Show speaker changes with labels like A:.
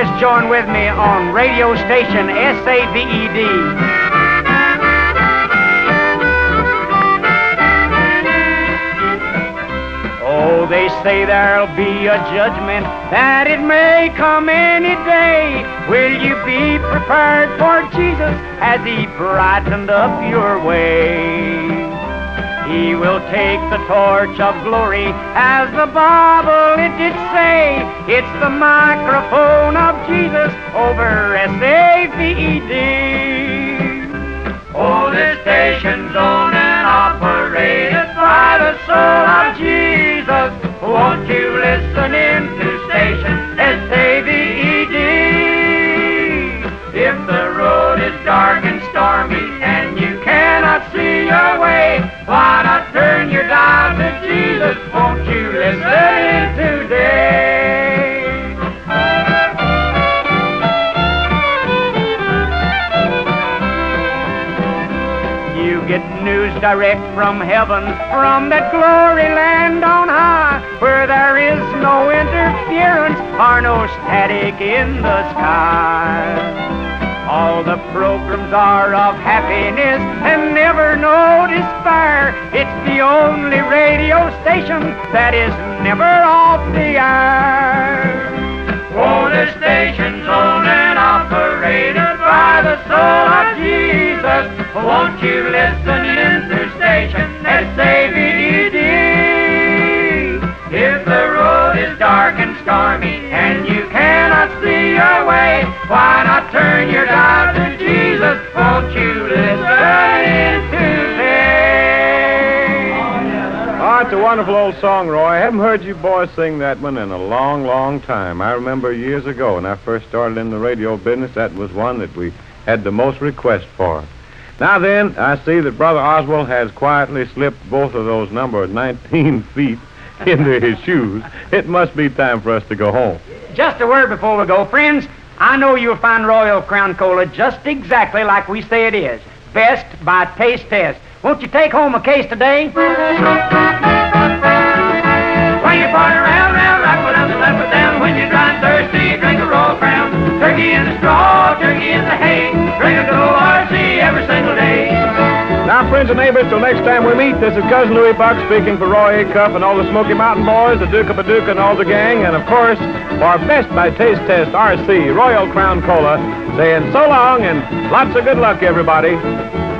A: boys join with me on radio station SAVED. Oh, they say there'll be a judgment, that it may come any day. Will you be prepared for Jesus as he brightened up your way? He will take the torch of glory, as the Bible it did say. It's the microphone of Jesus over SAVED. Oh, this station's owned and operated by the soul of Jesus. Won't you listen in to station SAVED? If the road is dark and stormy and you cannot see your way, why not turn your dial to Jesus? Won't you listen in today? You get news direct from heaven, from that glory land on high, where there is no interference or no static in the sky. All the programs are of happiness and never no despair. It's the only radio station that is never off the air. Oh, the station's owned and operated by the soul of Jesus. Won't you listen in to station SAVED? If the road is dark and stormy and you cannot see your way, why not turn your dial to Jesus? Won't you listen in today?
B: Oh, it's a wonderful old song, Roy. I haven't heard you boys sing that one in a long, long time. I remember years ago when I first started in the radio business, that was one that we had the most requests for. Now then, I see that Brother Oswald has quietly slipped both of those number 19 feet into his shoes. It must be time for us to go home.
A: Just a word before we go. Friends, I know you'll find Royal Crown Cola just exactly like we say it is. Best by taste test. Won't you take home a case today? When you party round, rock with them and left with them. When you're dry and thirsty, drink a Royal Crown. Turkey in the straw, turkey in the hay. Drink a good RC every single day.
B: Now, friends and neighbors, till next time we meet, this is Cousin Louis Buck speaking for Roy Acuff and all the Smoky Mountain Boys, the Duke of Paducah and all the gang, and of course, for Best by Taste Test RC, Royal Crown Cola, saying so long and lots of good luck, everybody.